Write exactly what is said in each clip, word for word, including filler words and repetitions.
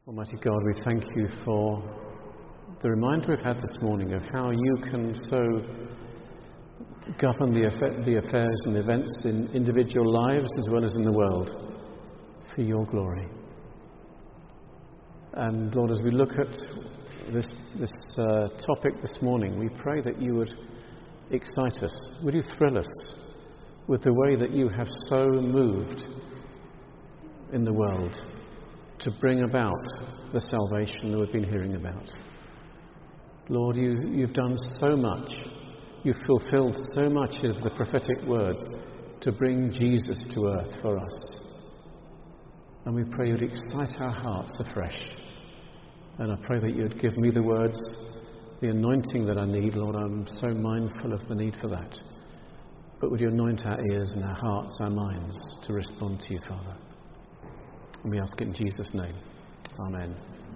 Almighty God, we thank you for the reminder we've had this morning of how you can so govern the, affa- the affairs and events in individual lives as well as in the world for your glory. And Lord, as we look at this, this uh, topic this morning, we pray that you would excite us. Would you thrill us with the way that you have so moved in the world to bring about the salvation that we've been hearing about. Lord, you, you've done so much. You've fulfilled so much of the prophetic word to bring Jesus to earth for us. And we pray you'd excite our hearts afresh. And I pray that you'd give me the words, the anointing that I need. Lord, I'm so mindful of the need for that. But would you anoint our ears and our hearts, our minds to respond to you, Father? And we ask it in Jesus' name. Amen.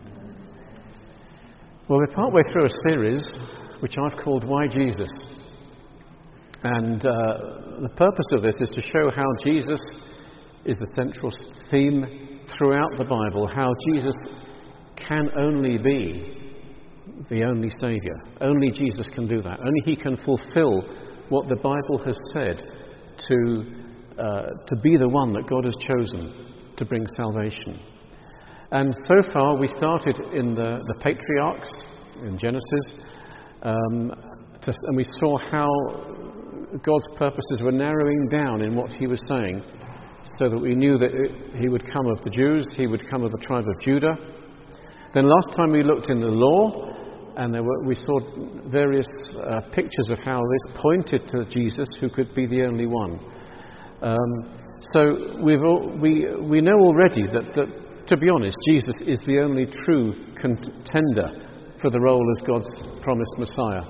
Well, we're partway through a series which I've called Why Jesus? And uh, the purpose of this is to show how Jesus is the central theme throughout the Bible, how Jesus can only be the only Saviour. Only Jesus can do that. Only He can fulfill what the Bible has said to, uh, to be the one that God has chosen to bring salvation. And so far we started in the, the patriarchs in Genesis, um, to, and we saw how God's purposes were narrowing down in what he was saying, so that we knew that it, he would come of the Jews, he would come of the tribe of Judah. Then last time we looked in the law, and there were, we saw various uh, pictures of how this pointed to Jesus, who could be the only one. Um, So we've all, we we know already that, that, to be honest, Jesus is the only true contender for the role as God's promised Messiah.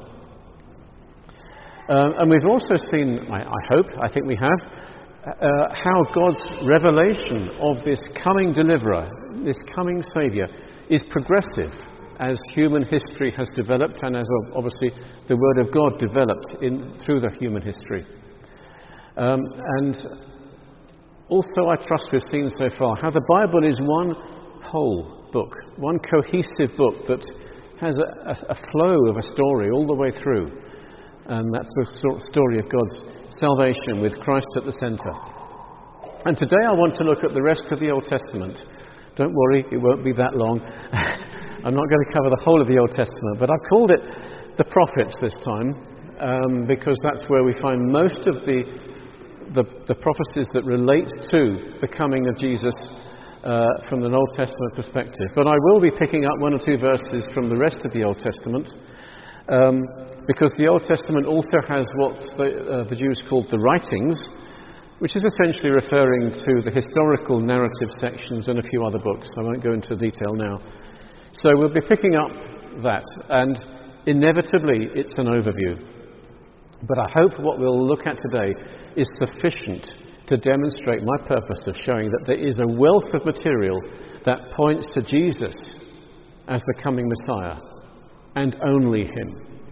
Um, and we've also seen, I, I hope, I think we have, uh, how God's revelation of this coming deliverer, this coming Saviour, is progressive as human history has developed, and as obviously the Word of God developed in through the human history. Um, and Also, I trust we've seen so far how the Bible is one whole book, one cohesive book that has a, a, a flow of a story all the way through. And that's the sort of story of God's salvation with Christ at the centre. And today I want to look at the rest of the Old Testament. Don't worry, it won't be that long. I'm not going to cover the whole of the Old Testament, but I've called it the prophets this time, um, because that's where we find most of the The, the prophecies that relate to the coming of Jesus uh, from an Old Testament perspective. But I will be picking up one or two verses from the rest of the Old Testament, um, because the Old Testament also has what the, uh, the Jews called the writings, which is essentially referring to the historical narrative sections and a few other books. I won't go into detail now. So we'll be picking up that, and inevitably it's an overview. But I hope what we'll look at today is sufficient to demonstrate my purpose of showing that there is a wealth of material that points to Jesus as the coming Messiah, and only him.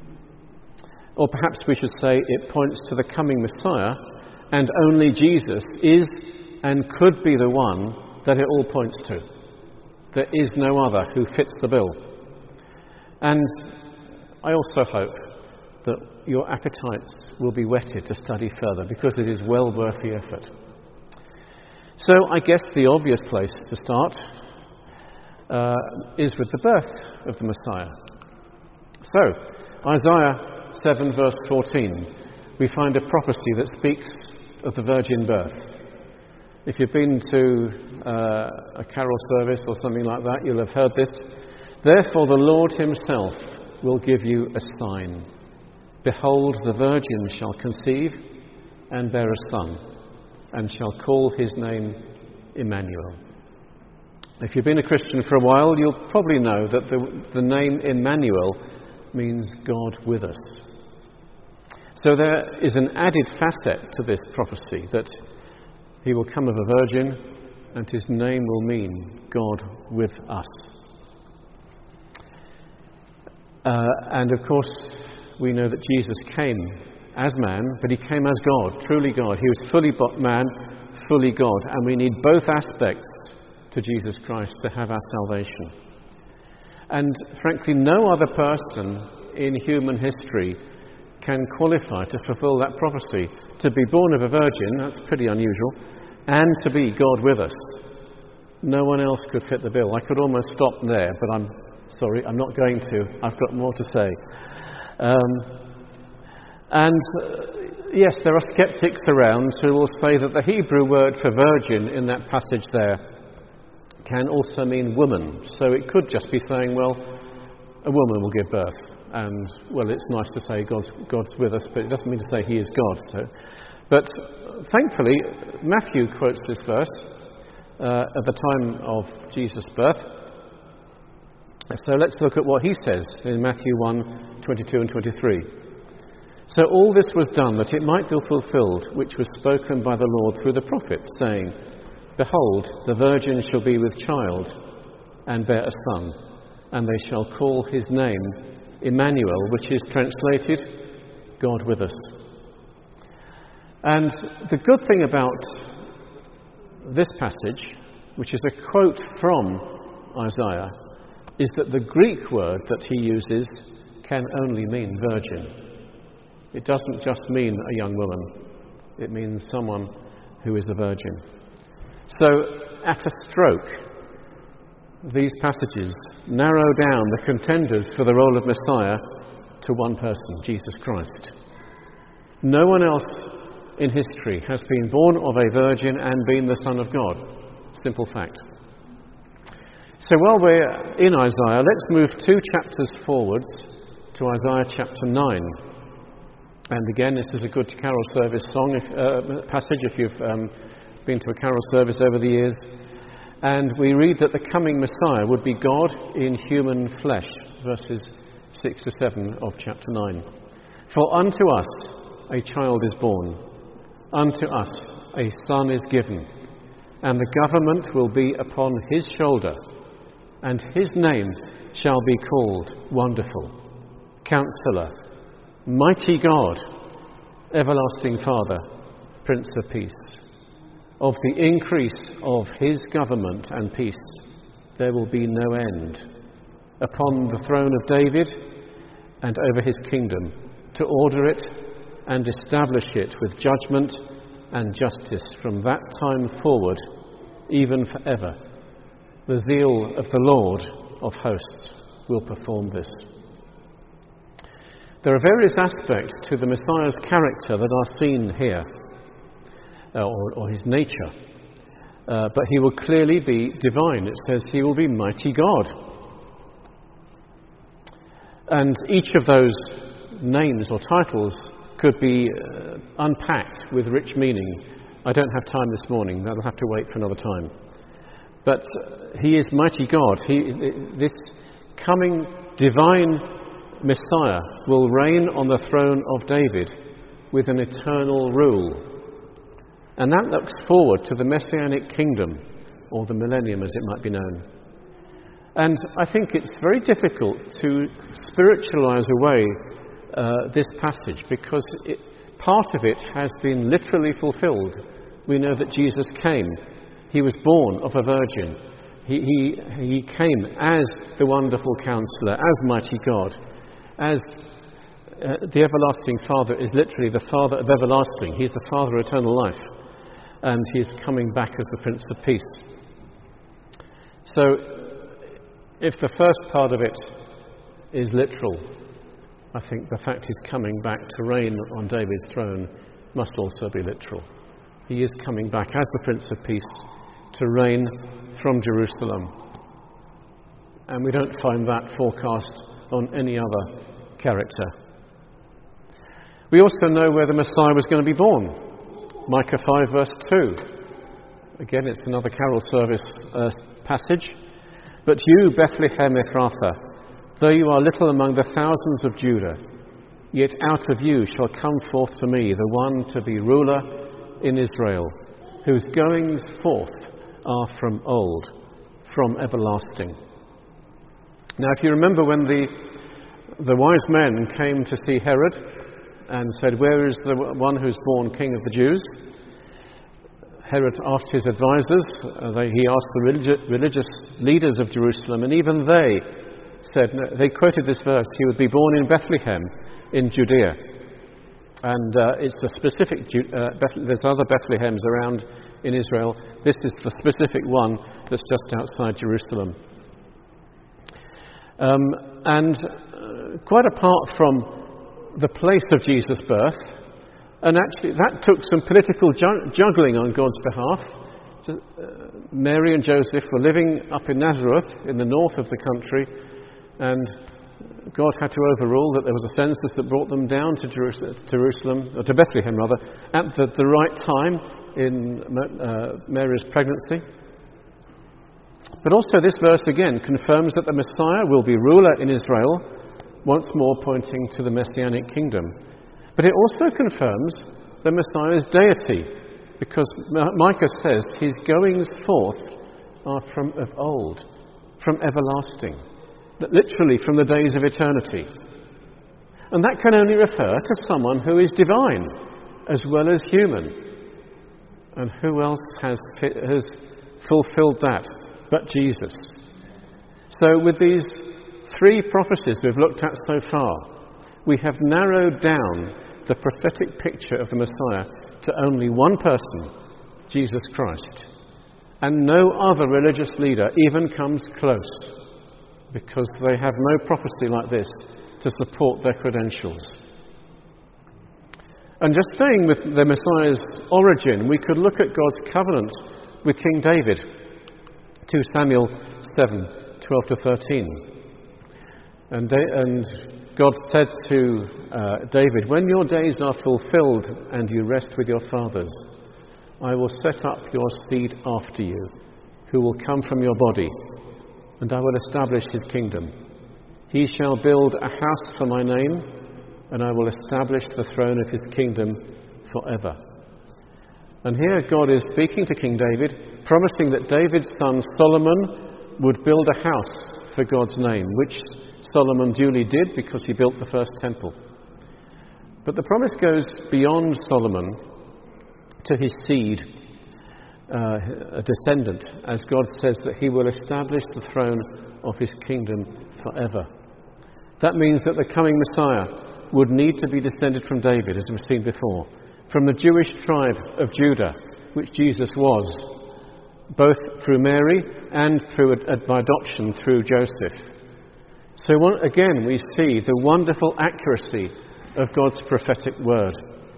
Or perhaps we should say it points to the coming Messiah, and only Jesus is and could be the one that it all points to. There is no other who fits the bill. And I also hope that your appetites will be whetted to study further, because it is well worth the effort. So I guess the obvious place to start uh, is with the birth of the Messiah. So, Isaiah seven verse fourteen, we find a prophecy that speaks of the virgin birth. If you've been to uh, a carol service or something like that, you'll have heard this. Therefore the Lord himself will give you a sign. Behold, the virgin shall conceive and bear a son, and shall call his name Emmanuel. If you've been a Christian for a while, you'll probably know that the, the name Emmanuel means God with us. So there is an added facet to this prophecy, that he will come of a virgin, and his name will mean God with us. Uh, and of course, we know that Jesus came as man, but he came as God, truly God. He was fully man, fully God. And we need both aspects to Jesus Christ to have our salvation. And frankly, no other person in human history can qualify to fulfill that prophecy. To be born of a virgin, that's pretty unusual, and to be God with us. No one else could fit the bill. I could almost stop there, but I'm sorry, I'm not going to. I've got more to say. Um, and uh, yes, there are skeptics around who will say that the Hebrew word for virgin in that passage there can also mean woman. So it could just be saying, well, a woman will give birth. And, well, it's nice to say God's, God's with us, but it doesn't mean to say he is God. So. But thankfully, Matthew quotes this verse uh, at the time of Jesus' birth. So let's look at what he says in Matthew one, twenty-two and twenty-three. So all this was done that it might be fulfilled, which was spoken by the Lord through the prophet, saying, Behold, the virgin shall be with child, and bear a son, and they shall call his name Emmanuel, which is translated, God with us. And the good thing about this passage, which is a quote from Isaiah, is that the Greek word that he uses can only mean virgin. It doesn't just mean a young woman. It means someone who is a virgin. So, at a stroke, these passages narrow down the contenders for the role of Messiah to one person, Jesus Christ. No one else in history has been born of a virgin and been the Son of God. Simple fact. So while we're in Isaiah, let's move two chapters forwards to Isaiah chapter nine. And again, this is a good carol service song if, uh, passage if you've um, been to a carol service over the years. And we read that the coming Messiah would be God in human flesh, verses six to seven of chapter nine. For unto us a child is born, unto us a son is given, and the government will be upon his shoulder, and his name shall be called Wonderful, Counselor, Mighty God, Everlasting Father, Prince of Peace. Of the increase of his government and peace there will be no end, upon the throne of David and over his kingdom, to order it and establish it with judgment and justice from that time forward, even forever. The zeal of the Lord of hosts will perform this. There are various aspects to the Messiah's character that are seen here. Uh, or, or his nature. Uh, but he will clearly be divine. It says he will be mighty God. And each of those names or titles could be uh, unpacked with rich meaning. I don't have time this morning. That'll have to wait for another time. But uh, he is mighty God. He, this coming divine Messiah will reign on the throne of David with an eternal rule. And that looks forward to the Messianic kingdom, or the millennium as it might be known. And I think it's very difficult to spiritualize away uh, this passage, because it, part of it has been literally fulfilled. We know that Jesus came. He was born of a virgin. He, he, he came as the Wonderful Counselor, as Mighty God, as uh, the Everlasting Father is literally the Father of everlasting. He's the Father of eternal life. And he's coming back as the Prince of Peace. So, if the first part of it is literal, I think the fact he's coming back to reign on David's throne must also be literal. He is coming back as the Prince of Peace to reign from Jerusalem. And we don't find that forecast on any other character. We also know where the Messiah was going to be born. Micah five verse two. Again, it's another carol service uh, passage. But you, Bethlehem Ephrathah, though you are little among the thousands of Judah, yet out of you shall come forth to me the one to be ruler in Israel, whose goings forth are from old, from everlasting. Now, if you remember when the the wise men came to see Herod and said, where is the one who's born King of the Jews? Herod asked his advisors, uh, they, he asked the religi- religious leaders of Jerusalem, and even they said, they quoted this verse, he would be born in Bethlehem in Judea. And uh, it's a specific, uh, Beth- there's other Bethlehems around in Israel. This is the specific one that's just outside Jerusalem. Um, and uh, quite apart from the place of Jesus' birth, and actually that took some political ju- juggling on God's behalf. Uh, Mary and Joseph were living up in Nazareth in the north of the country, and God had to overrule that there was a census that brought them down to Jerusalem, Jerusalem or to Bethlehem rather, at the, the right time in uh, Mary's pregnancy. But also this verse again confirms that the Messiah will be ruler in Israel, once more pointing to the Messianic kingdom. But it also confirms the Messiah's deity, because Micah says his goings forth are from of old, from everlasting, literally from the days of eternity. And that can only refer to someone who is divine as well as human. And who else has, has fulfilled that but Jesus? So with these three prophecies we've looked at so far, we have narrowed down the prophetic picture of the Messiah to only one person, Jesus Christ. And no other religious leader even comes close, because they have no prophecy like this to support their credentials. And just staying with the Messiah's origin, we could look at God's covenant with King David, Second Samuel seven, twelve to thirteen. And, da- and God said to uh, David, "When your days are fulfilled and you rest with your fathers, I will set up your seed after you, who will come from your body, and I will establish his kingdom. He shall build a house for my name, and I will establish the throne of his kingdom forever." And here God is speaking to King David, promising that David's son Solomon would build a house for God's name, which Solomon duly did because he built the first temple. But the promise goes beyond Solomon to his seed, uh, a descendant, as God says that he will establish the throne of his kingdom forever. That means that the coming Messiah would need to be descended from David, as we've seen before, from the Jewish tribe of Judah, which Jesus was, both through Mary and through by adoption through Joseph. So again, we see the wonderful accuracy of God's prophetic word.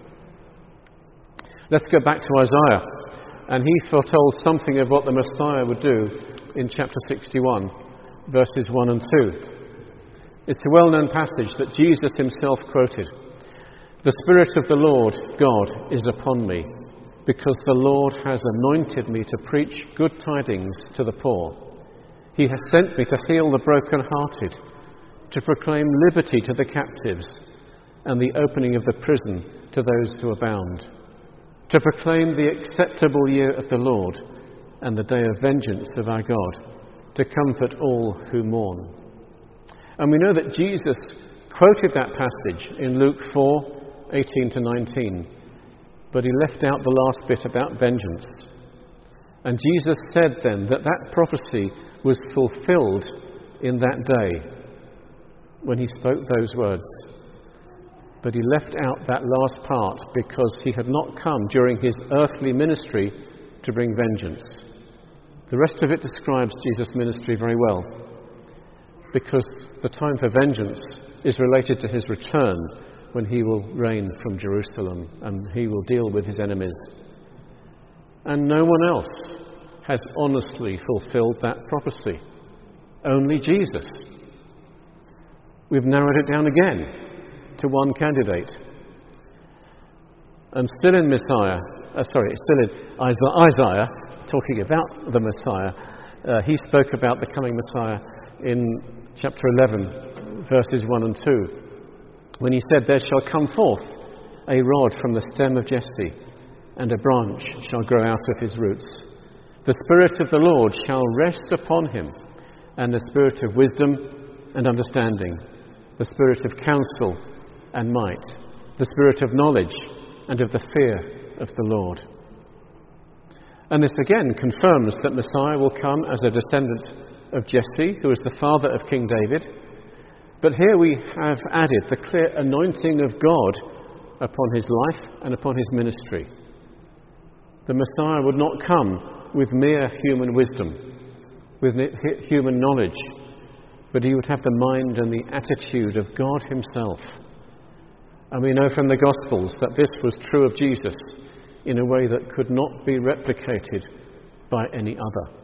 Let's go back to Isaiah, and he foretold something of what the Messiah would do in chapter sixty-one, verses one and two. It's a well-known passage that Jesus himself quoted. "The Spirit of the Lord God is upon me, because the Lord has anointed me to preach good tidings to the poor. He has sent me to heal the broken-hearted, to proclaim liberty to the captives, and the opening of the prison to those who are bound, to proclaim the acceptable year of the Lord, and the day of vengeance of our God, to comfort all who mourn." And we know that Jesus quoted that passage in Luke four, eighteen to nineteen, but he left out the last bit about vengeance. And Jesus said then that that prophecy was fulfilled in that day when he spoke those words. But he left out that last part because he had not come during his earthly ministry to bring vengeance. The rest of it describes Jesus' ministry very well, because the time for vengeance is related to his return, when he will reign from Jerusalem and he will deal with his enemies. And no one else has honestly fulfilled that prophecy. Only Jesus. We've narrowed it down again to one candidate. And still in Messiah, uh, sorry, still in Isaiah, Isaiah, talking about the Messiah, uh, he spoke about the coming Messiah in chapter eleven, verses one and two. When he said, "There shall come forth a rod from the stem of Jesse, and a branch shall grow out of his roots. The Spirit of the Lord shall rest upon him, and the Spirit of wisdom and understanding, the Spirit of counsel and might, the Spirit of knowledge and of the fear of the Lord." And this again confirms that Messiah will come as a descendant of Jesse, who is the father of King David. But here we have added the clear anointing of God upon his life and upon his ministry. The Messiah would not come with mere human wisdom, with human knowledge, but he would have the mind and the attitude of God himself. And we know from the Gospels that this was true of Jesus in a way that could not be replicated by any other.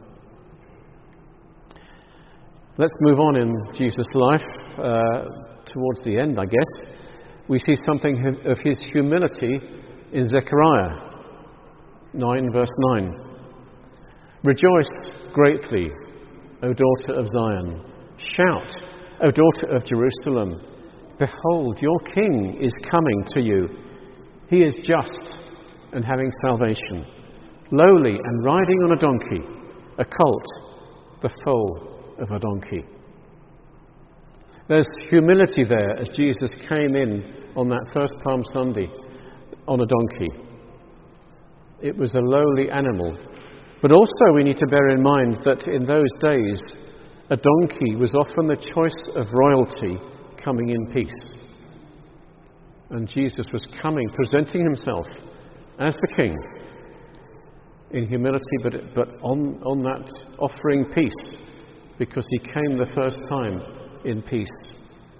Let's move on in Jesus' life uh, towards the end, I guess. We see something of his humility in Zechariah nine, verse nine. Rejoice greatly, O daughter of Zion. Shout, O daughter of Jerusalem. Behold, your king is coming to you. He is just and having salvation, lowly and riding on a donkey, a colt, the foal of a donkey. There's humility there as Jesus came in on that first Palm Sunday on a donkey. It was a lowly animal. But also we need to bear in mind that in those days, a donkey was often the choice of royalty coming in peace. And Jesus was coming, presenting himself as the king in humility, but, but on, on that offering peace, because he came the first time in peace.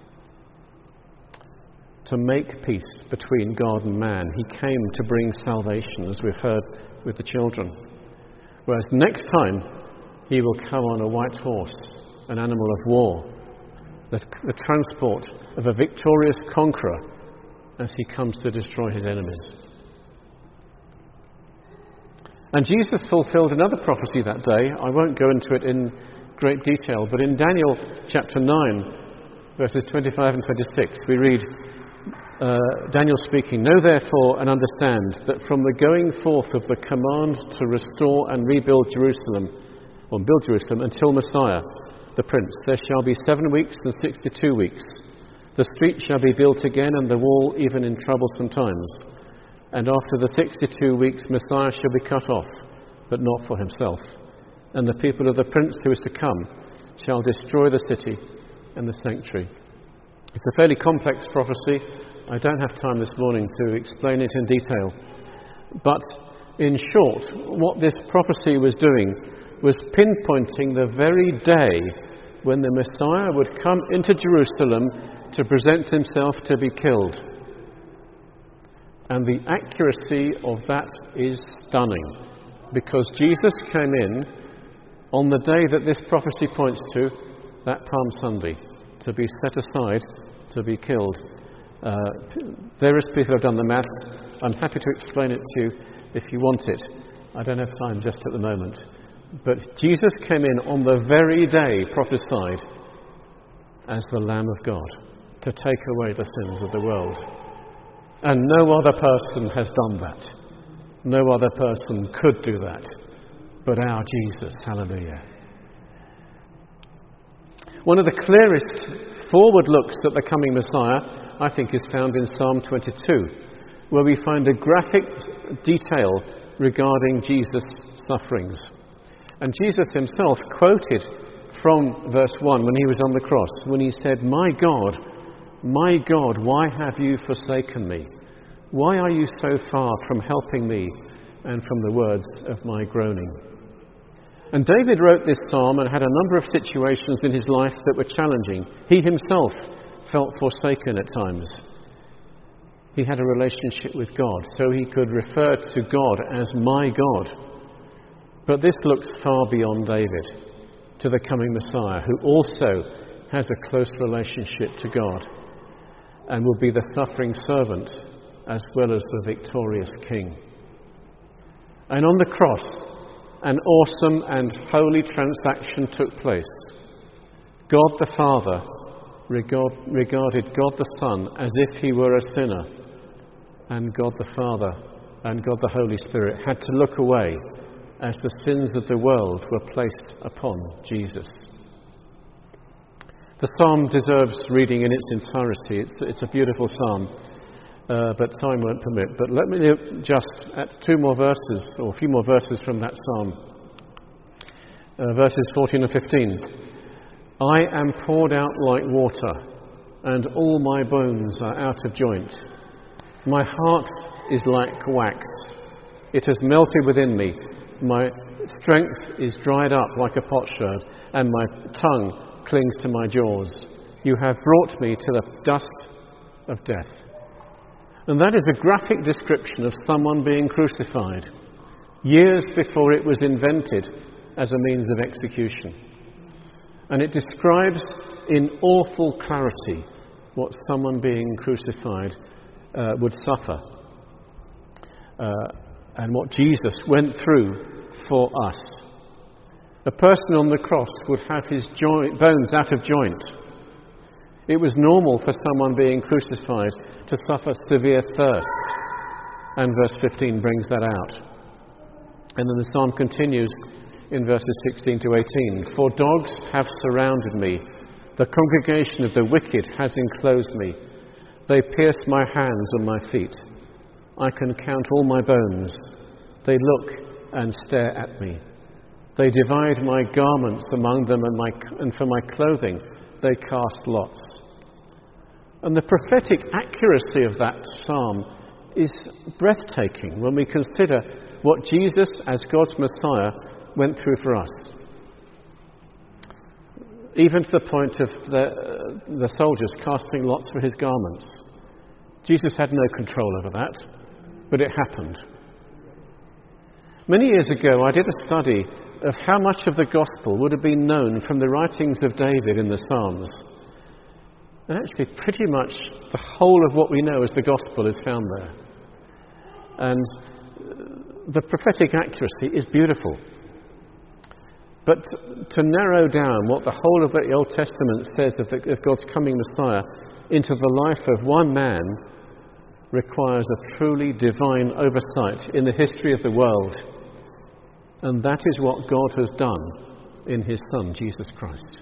To make peace between God and man. He came to bring salvation, as we've heard with the children. Whereas next time, he will come on a white horse, an animal of war, the, the transport of a victorious conqueror as he comes to destroy his enemies. And Jesus fulfilled another prophecy that day. I won't go into it in great detail, but in Daniel chapter nine, verses twenty-five and twenty-six, we read, uh, Daniel speaking, "Know therefore and understand that from the going forth of the command to restore and rebuild Jerusalem, or build Jerusalem, until Messiah, the Prince, there shall be seven weeks and sixty-two weeks. The street shall be built again, and the wall even in troublesome times. And after the sixty-two weeks, Messiah shall be cut off, but not for himself. And the people of the Prince who is to come shall destroy the city and the sanctuary." It's a fairly complex prophecy. I don't have time this morning to explain it in detail. But in short, what this prophecy was doing was pinpointing the very day when the Messiah would come into Jerusalem to present himself to be killed. And the accuracy of that is stunning, because Jesus came in on the day that this prophecy points to, that Palm Sunday, to be set aside, to be killed. Uh, various people have done the maths. I'm happy to explain it to you if you want it. I don't have time just at the moment. But Jesus came in on the very day prophesied as the Lamb of God to take away the sins of the world. And no other person has done that. No other person could do that but our Jesus. Hallelujah. One of the clearest forward looks at the coming Messiah, I think, is found in Psalm twenty-two, where we find a graphic detail regarding Jesus' sufferings. And Jesus himself quoted from verse one when he was on the cross, when he said, "My God, my God, why have you forsaken me? Why are you so far from helping me and from the words of my groaning?" And David wrote this psalm and had a number of situations in his life that were challenging. He himself felt forsaken at times. He had a relationship with God, so he could refer to God as my God. But this looks far beyond David, to the coming Messiah, who also has a close relationship to God and will be the suffering servant as well as the victorious king. And on the cross, an awesome and holy transaction took place. God the Father regard, regarded God the Son as if he were a sinner, and God the Father and God the Holy Spirit had to look away as the sins of the world were placed upon Jesus. The psalm deserves reading in its entirety. It's, it's a beautiful psalm. uh, but time won't permit. But let me look just at two more verses, or a few more verses from that psalm. Uh, verses fourteen and fifteen. I am poured out like water, and all my bones are out of joint. My heart is like wax. It has melted within me. My strength is dried up like a potsherd, and my tongue clings to my jaws. You have brought me to the dust of death. And that is a graphic description of someone being crucified, years before it was invented as a means of execution. And it describes in awful clarity what someone being crucified uh, would suffer, uh, and what Jesus went through for us. A person on the cross would have his joint, bones out of joint. It was normal for someone being crucified to suffer severe thirst, and verse fifteen brings that out. And then the psalm continues in verses sixteen to eighteen. For dogs have surrounded me, the congregation of the wicked has enclosed me. They pierce my hands and my feet. I can count all my bones. They look and stare at me. They divide my garments among them, and, my, and for my clothing they cast lots. And the prophetic accuracy of that psalm is breathtaking when we consider what Jesus, as God's Messiah, went through for us. Even to the point of the, uh, the soldiers casting lots for his garments. Jesus had no control over that, but it happened. Many years ago, I did a study of how much of the gospel would have been known from the writings of David in the Psalms. And actually, pretty much the whole of what we know as the gospel is found there. And the prophetic accuracy is beautiful. But to narrow down what the whole of the Old Testament says of, the, of God's coming Messiah into the life of one man requires a truly divine oversight in the history of the world. And that is what God has done in his Son, Jesus Christ.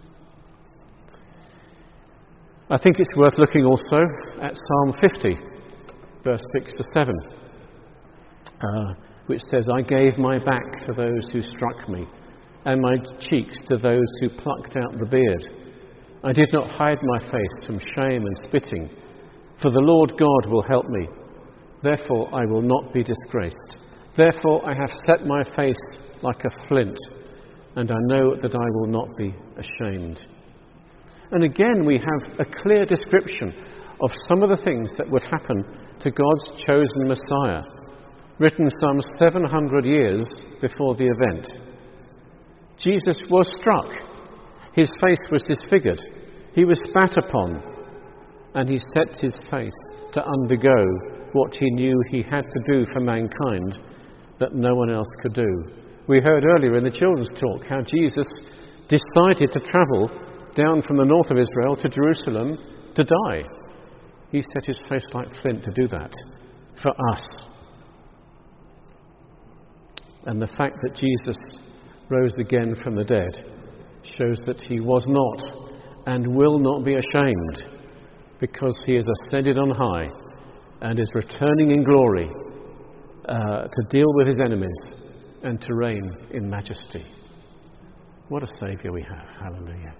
I think it's worth looking also at Psalm fifty, verse six to seven, uh, which says, I gave my back to those who struck me, and my cheeks to those who plucked out the beard. I did not hide my face from shame and spitting, for the Lord God will help me. Therefore I will not be disgraced. Therefore I have set my face like a flint, and I know that I will not be ashamed. And again we have a clear description of some of the things that would happen to God's chosen Messiah, written some seven hundred years before the event. Jesus was struck. His face was disfigured. He was spat upon. And he set his face to undergo what he knew he had to do for mankind that no one else could do. We heard earlier in the children's talk how Jesus decided to travel down from the north of Israel to Jerusalem to die. He set his face like flint to do that for us. And the fact that Jesus rose again from the dead shows that he was not and will not be ashamed, because he is ascended on high and is returning in glory uh, to deal with his enemies and to reign in majesty. What a Saviour we have. Hallelujah.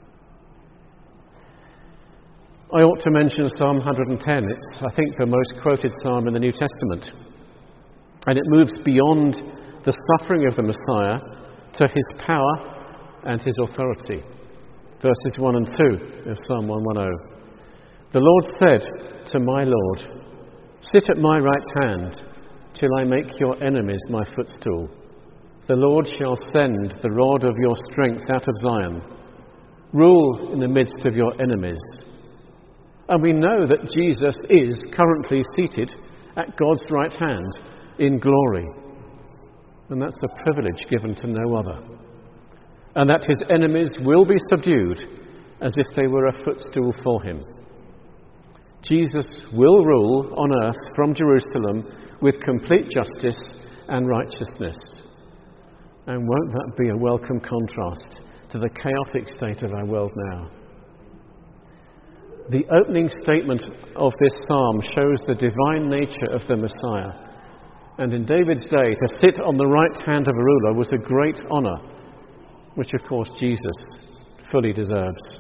I ought to mention Psalm one hundred ten. It's, I think, the most quoted psalm in the New Testament. And it moves beyond the suffering of the Messiah to his power and his authority. Verses one and two of Psalm one ten. The Lord said to my Lord, sit at my right hand till I make your enemies my footstool. The Lord shall send the rod of your strength out of Zion. Rule in the midst of your enemies. And we know that Jesus is currently seated at God's right hand in glory. And that's a privilege given to no other. And that his enemies will be subdued as if they were a footstool for him. Jesus will rule on earth from Jerusalem with complete justice and righteousness. And won't that be a welcome contrast to the chaotic state of our world now? The opening statement of this psalm shows the divine nature of the Messiah. And in David's day, to sit on the right hand of a ruler was a great honour, which of course Jesus fully deserves.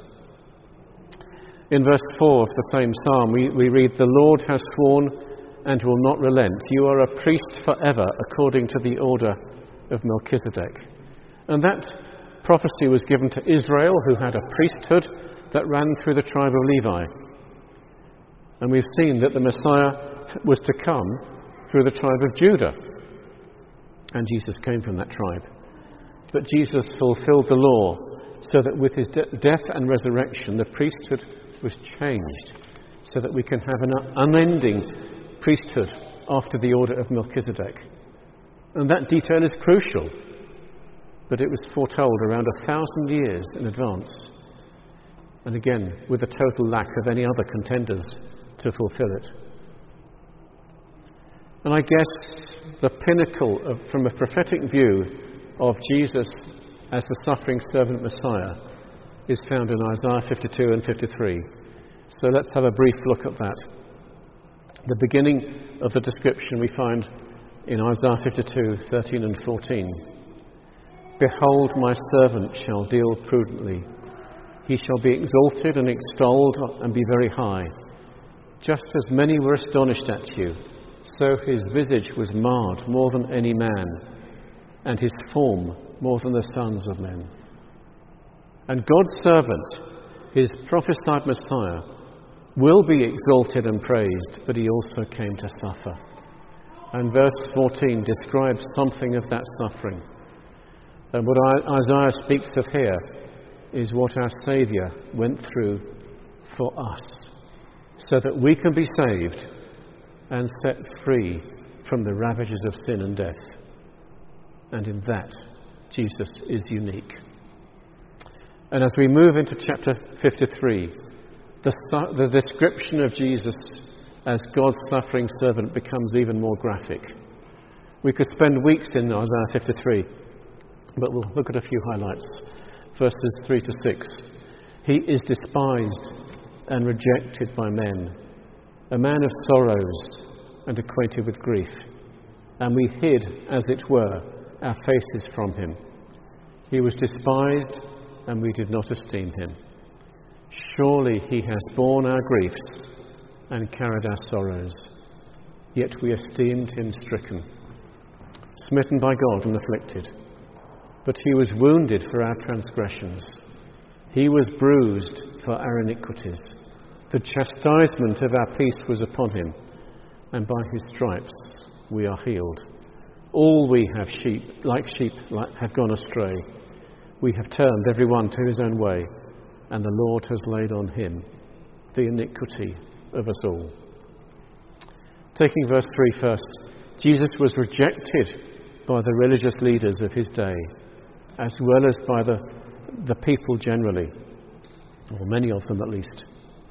In verse four of the same psalm, we, we read, "The Lord has sworn and will not relent. You are a priest forever, according to the order of Melchizedek." And that prophecy was given to Israel, who had a priesthood that ran through the tribe of Levi. And we've seen that the Messiah was to come through the tribe of Judah. And Jesus came from that tribe. But Jesus fulfilled the law so that with his de- death and resurrection, the priesthood was changed so that we can have an unending priesthood after the order of Melchizedek. And that detail is crucial, but it was foretold around a thousand years in advance. And again, with a total lack of any other contenders to fulfill it. And I guess the pinnacle of, from a prophetic view of Jesus as the suffering servant Messiah is found in Isaiah fifty-two and fifty-three. So let's have a brief look at that. The beginning of the description we find in Isaiah fifty-two, thirteen and fourteen. "Behold, my servant shall deal prudently. He shall be exalted and extolled and be very high. Just as many were astonished at you, so his visage was marred more than any man, and his form more than the sons of men." And God's servant, his prophesied Messiah, will be exalted and praised, but he also came to suffer. And verse fourteen describes something of that suffering. And what Isaiah speaks of here is what our Saviour went through for us, so that we can be saved and set free from the ravages of sin and death. And in that, Jesus is unique. And as we move into chapter fifty-three, the, the description of Jesus as God's suffering servant becomes even more graphic. We could spend weeks in Isaiah fifty-three, but we'll look at a few highlights. Verses three to six. "He is despised and rejected by men, a man of sorrows and acquainted with grief. And we hid, as it were, our faces from him. He was despised, and we did not esteem him. Surely he has borne our griefs and carried our sorrows. Yet we esteemed him stricken, smitten by God and afflicted. But he was wounded for our transgressions. He was bruised for our iniquities. The chastisement of our peace was upon him, and by his stripes we are healed. All we have sheep, like sheep, have gone astray. We have turned every one to his own way, and the Lord has laid on him the iniquity of us all." Taking verse three first, Jesus was rejected by the religious leaders of his day, as well as by the, the people generally, or many of them at least,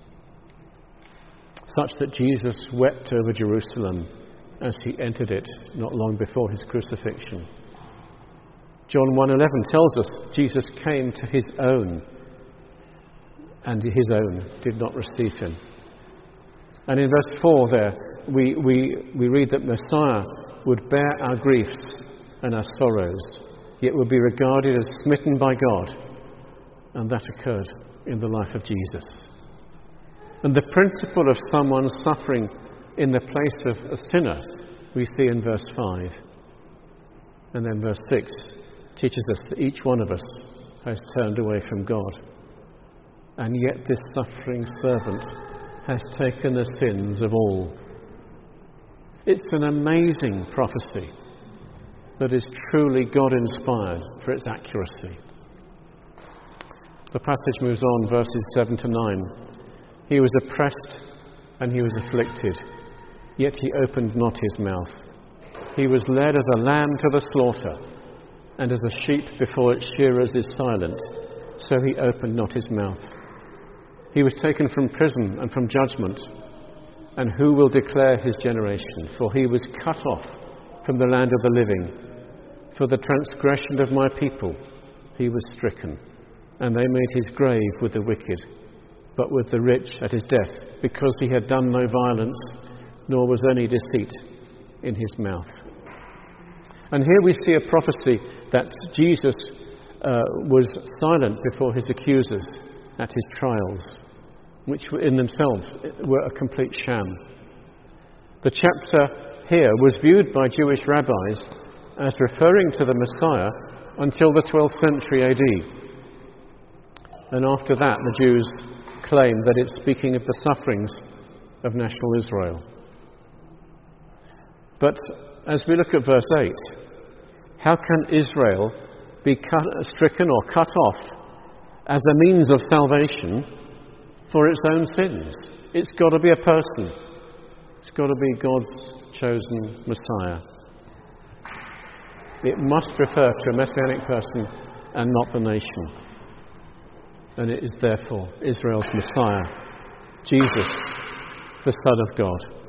such that Jesus wept over Jerusalem as he entered it not long before his crucifixion. John one eleven tells us Jesus came to his own, and his own did not receive him. And in verse four there, we, we, we read that Messiah would bear our griefs and our sorrows, yet would be regarded as smitten by God. And that occurred in the life of Jesus. And the principle of someone suffering in the place of a sinner we see in verse five. And then verse six teaches us that each one of us has turned away from God. And yet this suffering servant has taken the sins of all. It's an amazing prophecy that is truly God-inspired for its accuracy. The passage moves on, verses seven to nine. "He was oppressed and he was afflicted, yet he opened not his mouth. He was led as a lamb to the slaughter, and as a sheep before its shearers is silent, so he opened not his mouth. He was taken from prison and from judgment, and who will declare his generation? For he was cut off from the land of the living. For the transgression of my people he was stricken, and they made his grave with the wicked, but with the rich at his death, because he had done no violence, nor was any deceit in his mouth. And here we see a prophecy that Jesus uh, was silent before his accusers at his trials, which in themselves were a complete sham. The chapter here was viewed by Jewish rabbis as referring to the Messiah until the twelfth century A D. And after that, the Jews claim that it's speaking of the sufferings of national Israel. But as we look at verse eight, how can Israel be cut, stricken or cut off as a means of salvation for its own sins? It's got to be a person. It's got to be God's chosen Messiah. It must refer to a messianic person and not the nation. And it is therefore Israel's Messiah, Jesus, the Son of God,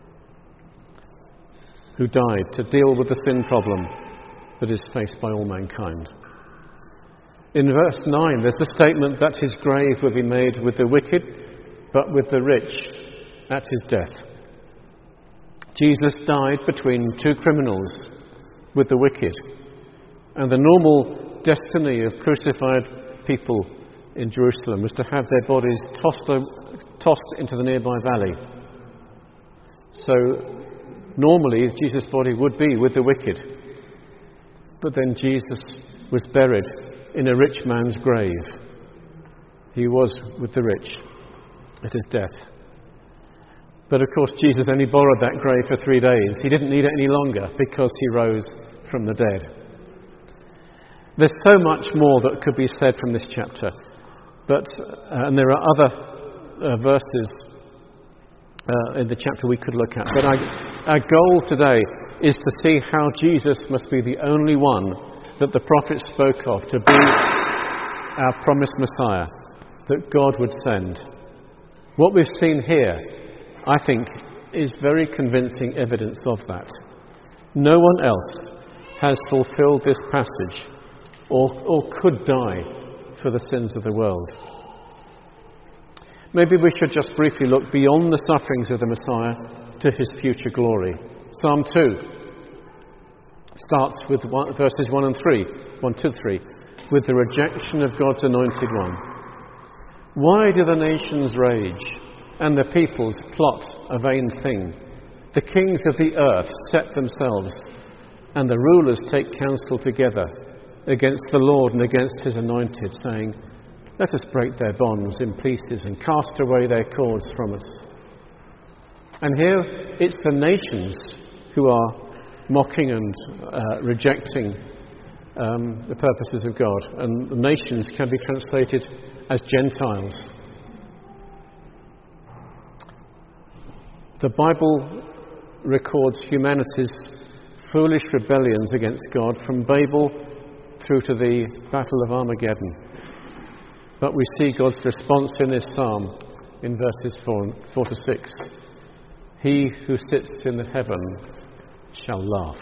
who died to deal with the sin problem that is faced by all mankind. In verse nine, there's a statement that his grave will be made with the wicked, but with the rich at his death. Jesus died between two criminals, with the wicked, and the normal destiny of crucified people in Jerusalem was to have their bodies tossed, tossed into the nearby valley. So normally Jesus' body would be with the wicked, but then Jesus was buried in a rich man's grave. He was with the rich at his death. But of course Jesus only borrowed that grave for three days. He didn't need it any longer because he rose from the dead. There's so much more that could be said from this chapter, but uh, and there are other uh, verses uh, in the chapter we could look at. But our, our goal today is to see how Jesus must be the only one that the prophets spoke of to be our promised Messiah that God would send. What we've seen here, I think, is very convincing evidence of that. No one else has fulfilled this passage or, or could die for the sins of the world. Maybe we should just briefly look beyond the sufferings of the Messiah to his future glory. Psalm two starts with one, verses one and three, one to three, with the rejection of God's anointed one. Why do the nations rage and the peoples plot a vain thing? The kings of the earth set themselves, and the rulers take counsel together against the Lord and against his anointed, saying, let us break their bonds in pieces and cast away their cords from us. And here it's the nations who are mocking and uh, rejecting um, the purposes of God. And the nations can be translated as Gentiles. The Bible records humanity's foolish rebellions against God from Babel through to the Battle of Armageddon. But we see God's response in this psalm in verses four, four to six. He who sits in the heavens shall laugh.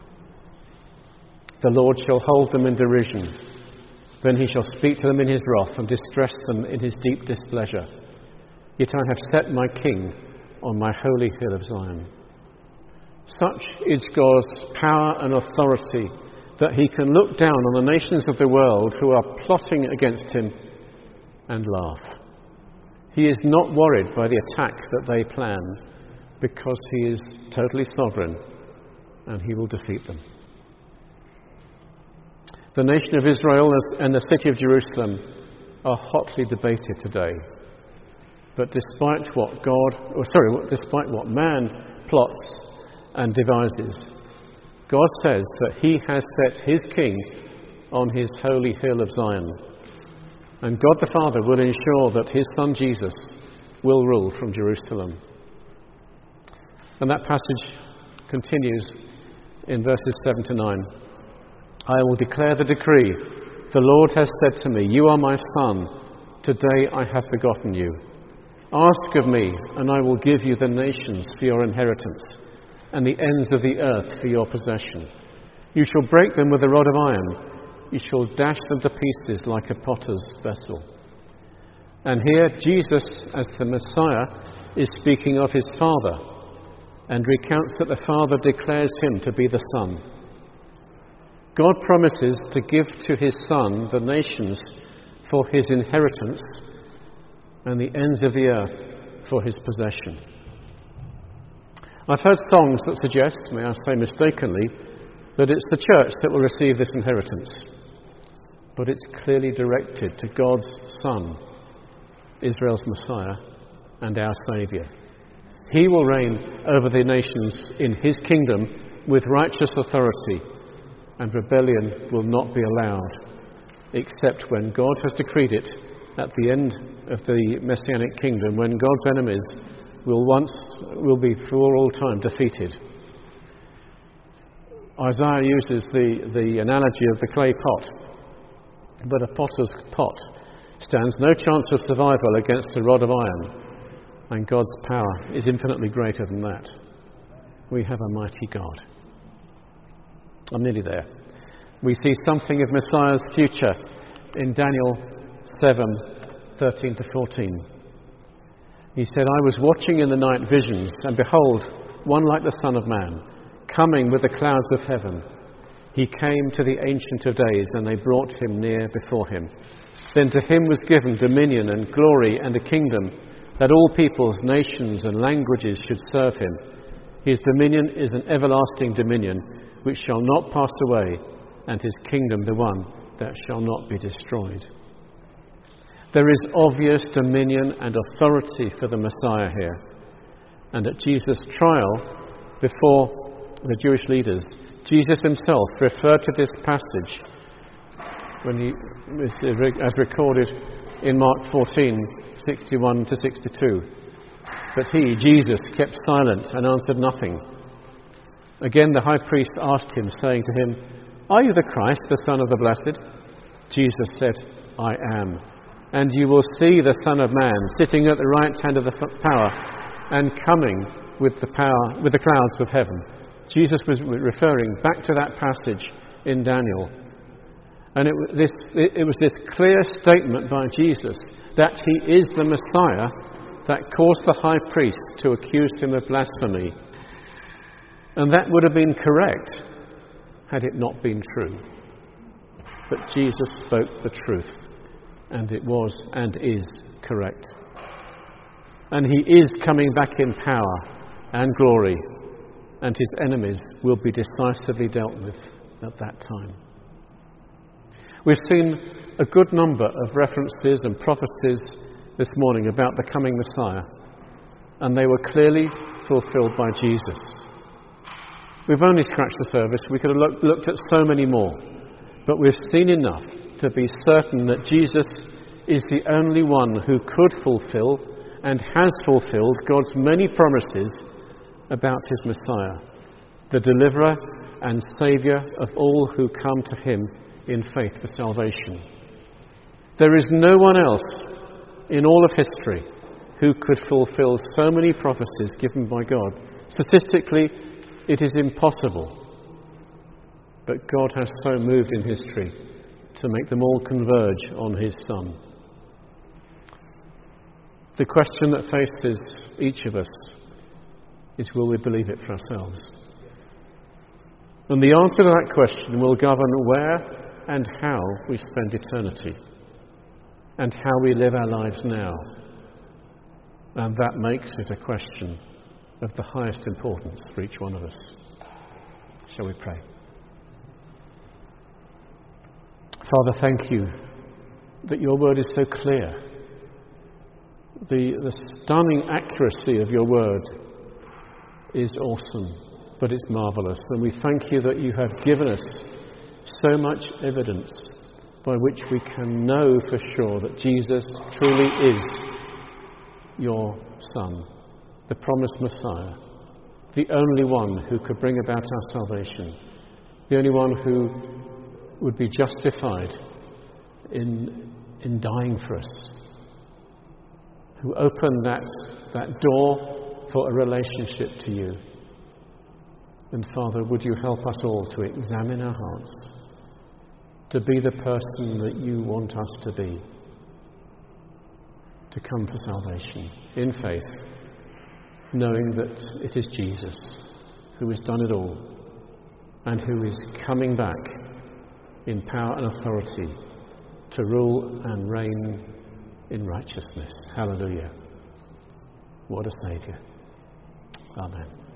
The Lord shall hold them in derision. Then he shall speak to them in his wrath and distress them in his deep displeasure. Yet I have set my king on my holy hill of Zion. Such is God's power and authority that he can look down on the nations of the world who are plotting against him and laugh. He is not worried by the attack that they plan because he is totally sovereign and he will defeat them. The nation of Israel and the city of Jerusalem are hotly debated today. But despite what God, or sorry, despite what man plots and devises, God says that he has set his king on his holy hill of Zion. And God the Father will ensure that his son Jesus will rule from Jerusalem. And that passage continues in verses seven to nine. I will declare the decree. The Lord has said to me, you are my son. Today I have begotten you. Ask of me, and I will give you the nations for your inheritance, and the ends of the earth for your possession. You shall break them with a rod of iron. You shall dash them to pieces like a potter's vessel. And here Jesus, as the Messiah, is speaking of his Father and recounts that the Father declares him to be the Son. God promises to give to his Son the nations for his inheritance and the ends of the earth for his possession. I've heard songs that suggest, may I say mistakenly, that it's the church that will receive this inheritance. But it's clearly directed to God's Son, Israel's Messiah and our Saviour. He will reign over the nations in his kingdom with righteous authority, and rebellion will not be allowed, except when God has decreed it at the end of the Messianic kingdom, when God's enemies will once will be for all time defeated. Isaiah uses the, the analogy of the clay pot, but a potter's pot stands no chance of survival against a rod of iron, and God's power is infinitely greater than that. We have a mighty God. I'm nearly there. We see something of Messiah's future in Daniel seven, thirteen to fourteen. He said, I was watching in the night visions, and behold, one like the Son of Man, coming with the clouds of heaven. He came to the Ancient of Days, and they brought him near before him. Then to him was given dominion and glory and a kingdom, that all peoples, nations and languages should serve him. His dominion is an everlasting dominion, which shall not pass away, and his kingdom the one that shall not be destroyed. There is obvious dominion and authority for the Messiah here. And at Jesus' trial, before the Jewish leaders, Jesus himself referred to this passage when he, as recorded in Mark fourteen, sixty-one to sixty-two. But he, Jesus, kept silent and answered nothing. Again the high priest asked him, saying to him, Are you the Christ, the Son of the Blessed? Jesus said, I am. And you will see the Son of Man sitting at the right hand of the power and coming with the power, with the clouds of heaven. Jesus was referring back to that passage in Daniel. And it, this, it was this clear statement by Jesus that he is the Messiah that caused the high priest to accuse him of blasphemy. And that would have been correct had it not been true. But Jesus spoke the truth, and it was and is correct. And he is coming back in power and glory, and his enemies will be decisively dealt with at that time. We've seen a good number of references and prophecies this morning about the coming Messiah, and they were clearly fulfilled by Jesus. We've only scratched the surface. We could have look, looked at so many more, but we've seen enough to be certain that Jesus is the only one who could fulfill and has fulfilled God's many promises about his Messiah, the deliverer and saviour of all who come to him in faith for salvation. There is no one else in all of history who could fulfill so many prophecies given by God. Statistically, it is impossible. But God has so moved in history to make them all converge on his Son. The question that faces each of us is, will we believe it for ourselves? And the answer to that question will govern where and how we spend eternity, and how we live our lives now. And that makes it a question of the highest importance for each one of us. Shall we pray? Father, thank you that your word is so clear. The, the stunning accuracy of your word is awesome, but it's marvellous. And we thank you that you have given us so much evidence by which we can know for sure that Jesus truly is your Son, the promised Messiah, the only one who could bring about our salvation, the only one who would be justified in, in dying for us, who opened that, that door for a relationship to you. And Father, would you help us all to examine our hearts, to be the person that you want us to be, to come for salvation in faith, knowing that it is Jesus who has done it all and who is coming back in power and authority to rule and reign in righteousness. Hallelujah. What a Saviour. Amen.